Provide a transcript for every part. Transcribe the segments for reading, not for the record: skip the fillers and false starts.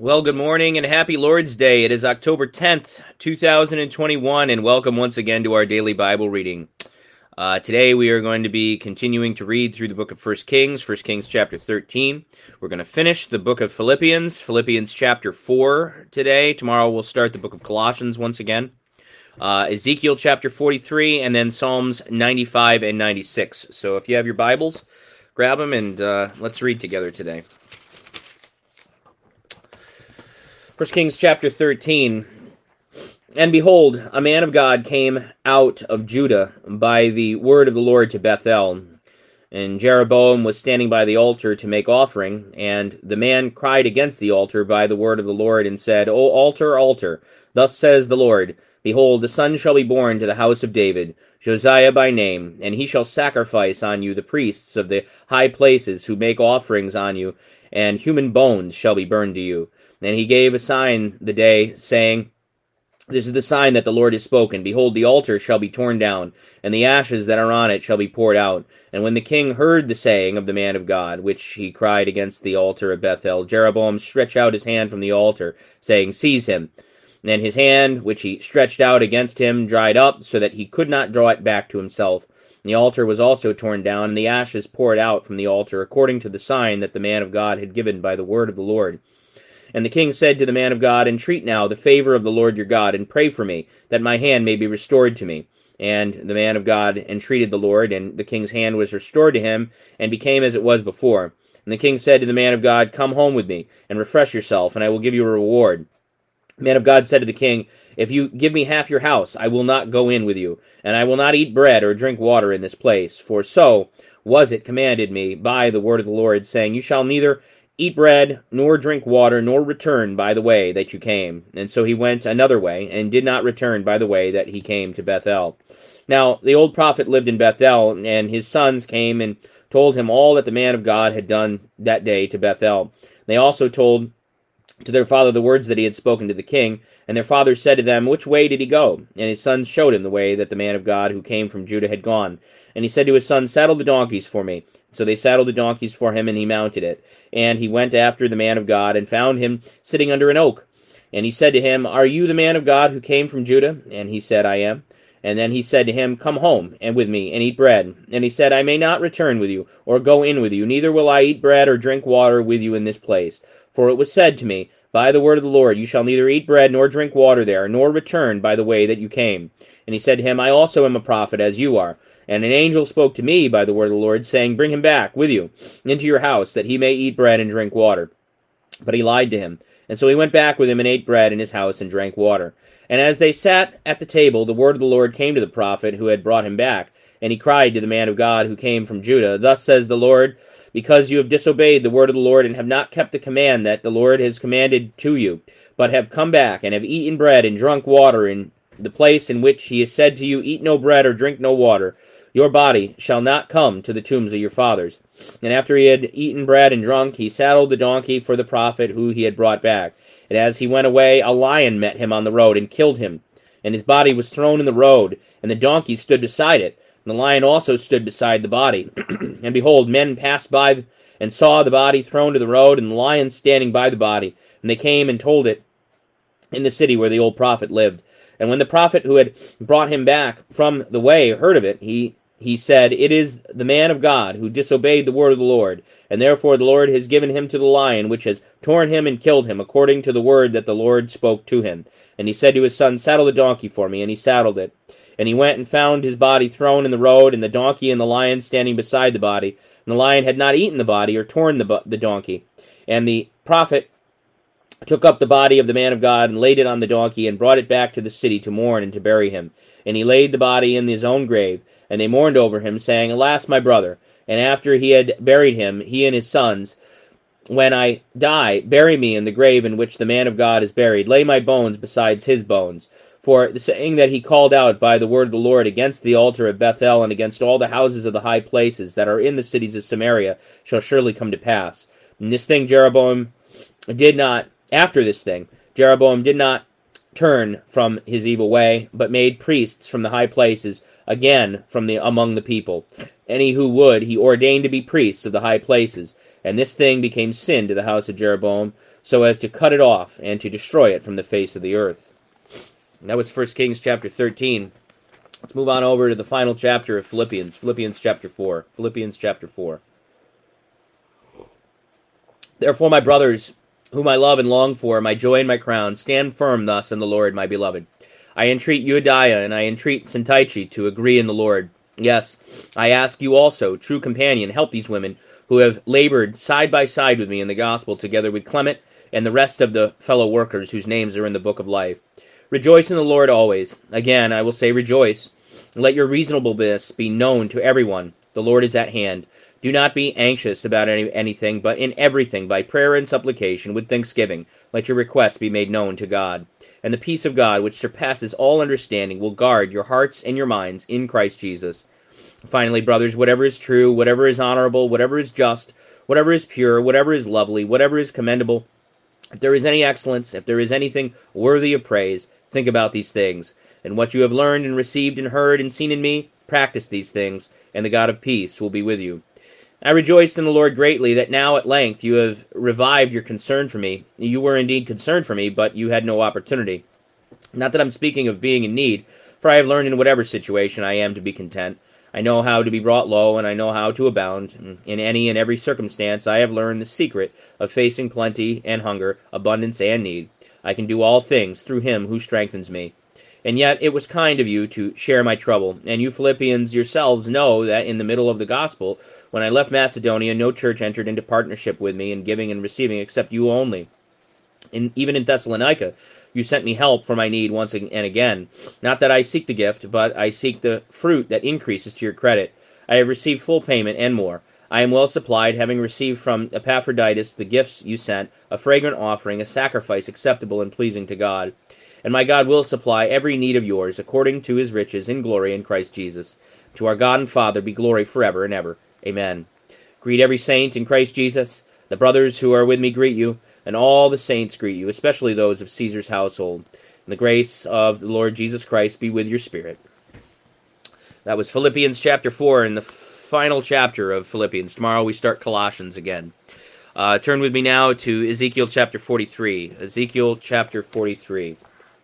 Well, good morning and happy Lord's Day. It is October 10th, 2021, and welcome once again to our daily Bible reading. Today we are going to be continuing to read through the book of 1 Kings chapter 13. We're going to finish the book of Philippians chapter 4 today. Tomorrow we'll start the book of Colossians once again. Ezekiel chapter 43, and then Psalms 95 and 96. So if you have your Bibles, grab them and let's read together today. 1 Kings chapter 13. And behold, a man of God came out of Judah by the word of the Lord to Bethel. And Jeroboam was standing by the altar to make offering. And the man cried against the altar by the word of the Lord, and said, O altar, altar, thus says the Lord, behold, the son shall be born to the house of David, Josiah by name, and he shall sacrifice on you the priests of the high places who make offerings on you, and human bones shall be burned to you. And he gave a sign the day, saying, This is the sign that the Lord has spoken. Behold, the altar shall be torn down, and the ashes that are on it shall be poured out. And when the king heard the saying of the man of God, which he cried against the altar of Bethel, Jeroboam stretched out his hand from the altar, saying, Seize him. And his hand, which he stretched out against him, dried up, so that he could not draw it back to himself. And the altar was also torn down, and the ashes poured out from the altar, according to the sign that the man of God had given by the word of the Lord. And the king said to the man of God, Entreat now the favor of the Lord your God, and pray for me, that my hand may be restored to me. And the man of God entreated the Lord, and the king's hand was restored to him, and became as it was before. And the king said to the man of God, Come home with me, and refresh yourself, and I will give you a reward. The man of God said to the king, If you give me half your house, I will not go in with you, and I will not eat bread or drink water in this place. For so was it commanded me by the word of the Lord, saying, You shall neither eat bread, nor drink water, nor return by the way that you came. And so he went another way, and did not return by the way that he came to Bethel. Now the old prophet lived in Bethel, and his sons came and told him all that the man of God had done that day to Bethel. They also told to their father the words that he had spoken to the king, and their father said to them, Which way did he go? And his sons showed him the way that the man of God who came from Judah had gone. And he said to his son, Saddle the donkeys for me. So they saddled the donkeys for him, and he mounted it. And he went after the man of God, and found him sitting under an oak. And he said to him, Are you the man of God who came from Judah? And he said, I am. And then he said to him, Come home, and with me, and eat bread. And he said, I may not return with you, or go in with you, neither will I eat bread or drink water with you in this place. For it was said to me, By the word of the Lord, you shall neither eat bread nor drink water there, nor return by the way that you came. And he said to him, I also am a prophet, as you are. And an angel spoke to me by the word of the Lord, saying, Bring him back with you into your house, that he may eat bread and drink water. But he lied to him. And so he went back with him and ate bread in his house and drank water. And as they sat at the table, the word of the Lord came to the prophet who had brought him back. And he cried to the man of God who came from Judah, Thus says the Lord, Because you have disobeyed the word of the Lord, and have not kept the command that the Lord has commanded to you, but have come back, and have eaten bread and drunk water in the place in which he has said to you, Eat no bread or drink no water, your body shall not come to the tombs of your fathers. And after he had eaten bread and drunk, he saddled the donkey for the prophet who he had brought back. And as he went away, a lion met him on the road, and killed him. And his body was thrown in the road, and the donkey stood beside it. And the lion also stood beside the body. And behold, men passed by, and saw the body thrown to the road, and the lion standing by the body. And they came and told it in the city where the old prophet lived. And when the prophet who had brought him back from the way heard of it, he said, It is the man of God who disobeyed the word of the Lord, and therefore the Lord has given him to the lion, which has torn him and killed him, according to the word that the Lord spoke to him. And he said to his son, Saddle the donkey for me. And he saddled it. And he went and found his body thrown in the road, and the donkey and the lion standing beside the body. And the lion had not eaten the body, or torn the donkey. And the prophet took up the body of the man of God, and laid it on the donkey, and brought it back to the city to mourn and to bury him. And he laid the body in his own grave, and they mourned over him, saying, Alas, my brother! And after he had buried him, he and his sons, When I die, bury me in the grave in which the man of God is buried. Lay my bones besides his bones. For the saying that he called out by the word of the Lord against the altar of Bethel, and against all the houses of the high places that are in the cities of Samaria, shall surely come to pass. And this thing Jeroboam did not turn from his evil way, but made priests from the high places, again from among the people. Any who would, he ordained to be priests of the high places. And this thing became sin to the house of Jeroboam, so as to cut it off and to destroy it from the face of the earth. And that was 1 Kings chapter 13. Let's move on over to the final chapter of Philippians, Philippians chapter 4. Philippians chapter 4. Therefore, my brothers, whom I love and long for, my joy and my crown, stand firm thus in the Lord, my beloved. I entreat Euodiah and I entreat Syntyche to agree in the Lord. Yes, I ask you also, true companion, help these women who have labored side by side with me in the gospel, together with Clement and the rest of the fellow workers whose names are in the book of life. Rejoice in the Lord always. Again, I will say rejoice. Let your reasonableness be known to everyone. The Lord is at hand. Do not be anxious about anything, but in everything, by prayer and supplication, with thanksgiving, let your requests be made known to God. And the peace of God, which surpasses all understanding, will guard your hearts and your minds in Christ Jesus. Finally, brothers, whatever is true, whatever is honorable, whatever is just, whatever is pure, whatever is lovely, whatever is commendable, if there is any excellence, if there is anything worthy of praise, think about these things. And what you have learned and received and heard and seen in me, practice these things, and the God of peace will be with you. I rejoiced in the Lord greatly that now at length you have revived your concern for me. You were indeed concerned for me, but you had no opportunity. Not that I'm speaking of being in need, for I have learned in whatever situation I am to be content. I know how to be brought low, and I know how to abound. In any and every circumstance I have learned the secret of facing plenty and hunger, abundance and need. I can do all things through him who strengthens me. And yet it was kind of you to share my trouble, and you Philippians yourselves know that in the middle of the gospel, when I left Macedonia, no church entered into partnership with me in giving and receiving except you only. Even in Thessalonica, you sent me help for my need once and again. Not that I seek the gift, but I seek the fruit that increases to your credit. I have received full payment and more. I am well supplied, having received from Epaphroditus the gifts you sent, a fragrant offering, a sacrifice acceptable and pleasing to God. And my God will supply every need of yours, according to his riches in glory in Christ Jesus. To our God and Father be glory forever and ever. Amen. Greet every saint in Christ Jesus. The brothers who are with me greet you, and all the saints greet you, especially those of Caesar's household. And the grace of the Lord Jesus Christ be with your spirit. That was Philippians chapter 4, and the final chapter of Philippians. Tomorrow we start Colossians again. Turn with me now to Ezekiel chapter 43. Ezekiel chapter 43.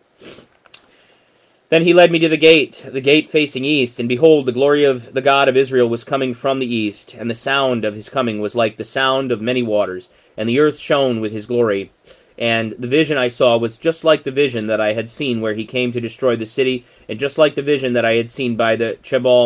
Then he led me to the gate facing east, and behold, the glory of the God of Israel was coming from the east, and the sound of his coming was like the sound of many waters, and the earth shone with his glory. And the vision I saw was just like the vision that I had seen where he came to destroy the city, and just like the vision that I had seen by the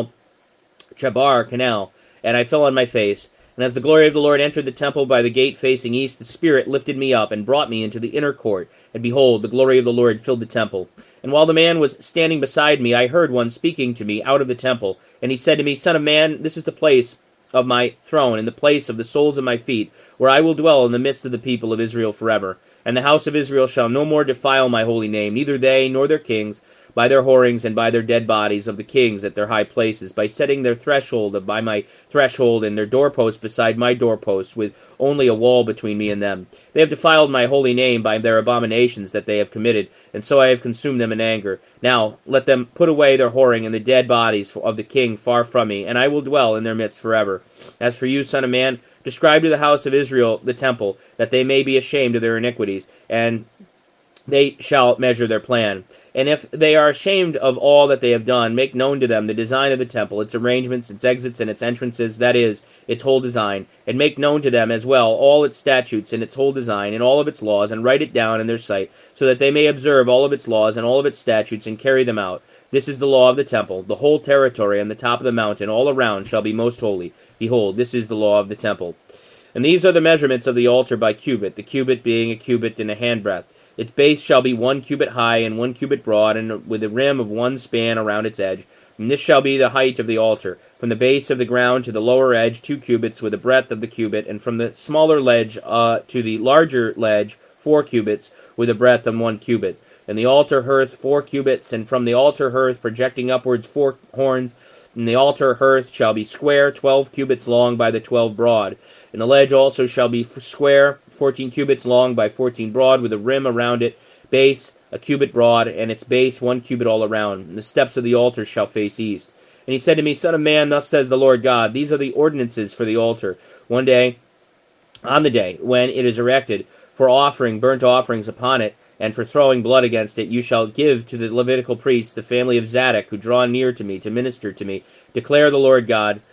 Chebar canal, and I fell on my face. And as the glory of the Lord entered the temple by the gate facing east, the Spirit lifted me up and brought me into the inner court, and behold, the glory of the Lord filled the temple. And while the man was standing beside me, I heard one speaking to me out of the temple. And he said to me, Son of man, this is the place of my throne, and the place of the soles of my feet, where I will dwell in the midst of the people of Israel forever. And the house of Israel shall no more defile my holy name, neither they nor their kings, by their whorings and by their dead bodies of the kings at their high places, by setting their threshold by my threshold and their doorpost beside my doorpost, with only a wall between me and them. They have defiled my holy name by their abominations that they have committed, and so I have consumed them in anger. Now let them put away their whoring and the dead bodies of the king far from me, and I will dwell in their midst forever. As for you, son of man, describe to the house of Israel the temple, that they may be ashamed of their iniquities, and they shall measure their plan. And if they are ashamed of all that they have done, make known to them the design of the temple, its arrangements, its exits, and its entrances, that is, its whole design, and make known to them as well all its statutes and its whole design, and all of its laws, and write it down in their sight, so that they may observe all of its laws and all of its statutes, and carry them out. This is the law of the temple. The whole territory on the top of the mountain all around shall be most holy. Behold, this is the law of the temple. And these are the measurements of the altar by cubit, the cubit being a cubit and a handbreadth. Its base shall be 1 cubit high and 1 cubit broad, and with a rim of 1 span around its edge. And this shall be the height of the altar, from the base of the ground to the lower edge 2 cubits, with the breadth of the cubit, and from the smaller ledge to the larger ledge 4 cubits, with a breadth of 1 cubit. And the altar hearth 4 cubits, and from the altar hearth projecting upwards 4 horns. And the altar hearth shall be square, 12 cubits long by the 12 broad. And the ledge also shall be square, 14 cubits long by 14 broad, with a rim around it, base a cubit broad, and its base 1 cubit all around. And the steps of the altar shall face east. And he said to me, Son of man, thus says the Lord God, these are the ordinances for the altar. On the day when it is erected, for offering burnt offerings upon it, and for throwing blood against it, you shall give to the Levitical priests, the family of Zadok, who draw near to me to minister to me. Declares the Lord God,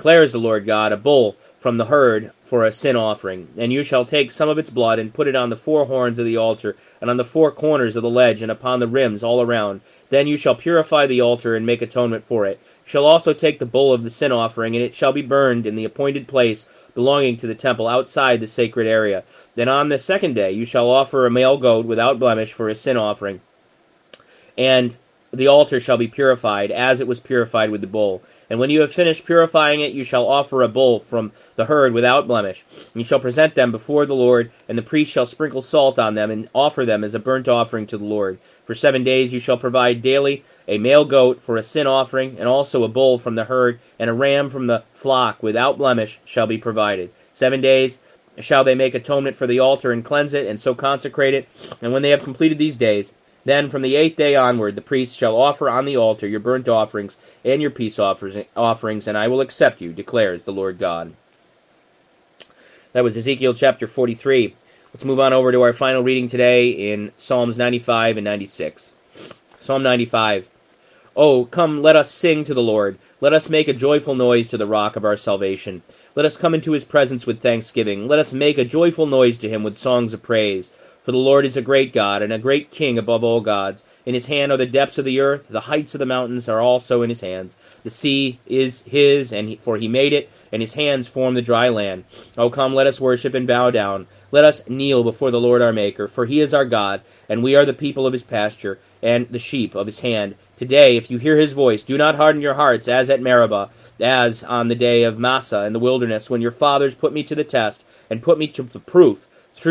a bull from the herd for a sin offering. And you shall take some of its blood, and put it on the four horns of the altar, and on the four corners of the ledge, and upon the rims all around. Then you shall purify the altar, and make atonement for it. You shall also take the bull of the sin offering, and it shall be burned in the appointed place belonging to the temple outside the sacred area. Then on the second day you shall offer a male goat without blemish for a sin offering, and the altar shall be purified, as it was purified with the bull. And when you have finished purifying it, you shall offer a bull from the herd without blemish. And you shall present them before the Lord, and the priest shall sprinkle salt on them, and offer them as a burnt offering to the Lord. For 7 days you shall provide daily a male goat for a sin offering, and also a bull from the herd, and a ram from the flock without blemish shall be provided. 7 days shall they make atonement for the altar, and cleanse it, and so consecrate it. And when they have completed these days, then from the 8th day onward the priest shall offer on the altar your burnt offerings and your peace offerings, and I will accept you, declares the Lord God. That was Ezekiel chapter 43. Let's move on over to our final reading today in Psalms 95 and 96. Psalm 95. Oh, come, let us sing to the Lord. Let us make a joyful noise to the rock of our salvation. Let us come into his presence with thanksgiving. Let us make a joyful noise to him with songs of praise. For the Lord is a great God, and a great King above all gods. In his hand are the depths of the earth. The heights of the mountains are also in his hands. The sea is his, for he made it, and his hands formed the dry land. O come, let us worship and bow down. Let us kneel before the Lord our Maker, for he is our God, and we are the people of his pasture, and the sheep of his hand. Today, if you hear his voice, do not harden your hearts, as at Meribah, as on the day of Massah in the wilderness, when your fathers put me to the test, and put me to the proof,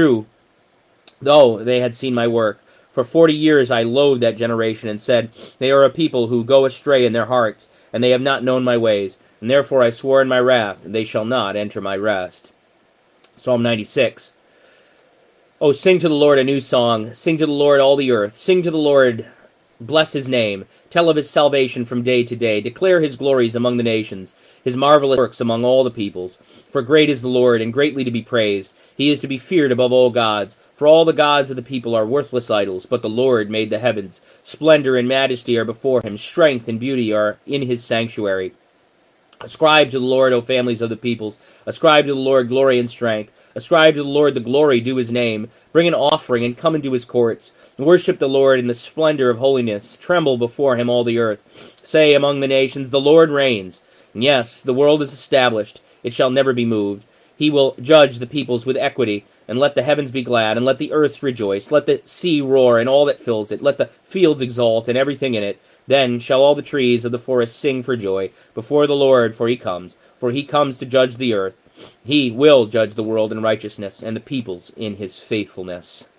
though they had seen my work. For 40 years I loathed that generation, and said, they are a people who go astray in their hearts, and they have not known my ways. And therefore I swore in my wrath, they shall not enter my rest. Psalm 96. Oh, sing to the Lord a new song. Sing to the Lord all the earth. Sing to the Lord, bless his name. Tell of his salvation from day to day. Declare his glories among the nations, his marvelous works among all the peoples. For great is the Lord, and greatly to be praised. He is to be feared above all gods. For all the gods of the people are worthless idols, but the Lord made the heavens. Splendor and majesty are before him. Strength and beauty are in his sanctuary. Ascribe to the Lord, O families of the peoples. Ascribe to the Lord glory and strength. Ascribe to the Lord the glory due his name. Bring an offering and come into his courts. Worship the Lord in the splendor of holiness. Tremble before him, all the earth. Say among the nations, the Lord reigns. And yes, the world is established. It shall never be moved. He will judge the peoples with equity, and let the heavens be glad, and let the earth rejoice. Let the sea roar and all that fills it. Let the fields exult and everything in it. Then shall all the trees of the forest sing for joy before the Lord, for he comes to judge the earth. He will judge the world in righteousness, and the peoples in his faithfulness.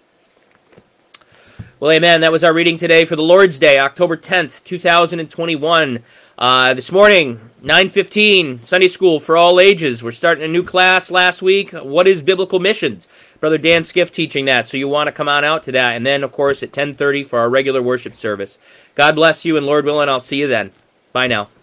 Well, amen. That was our reading today for the Lord's Day, October 10th, 2021. This morning, 9:15, Sunday School for all ages. We're starting a new class last week. What is biblical missions? Brother Dan Skiff teaching that, so you want to come on out to that. And then, of course, at 10:30 for our regular worship service. God bless you, and Lord willing, I'll see you then. Bye now.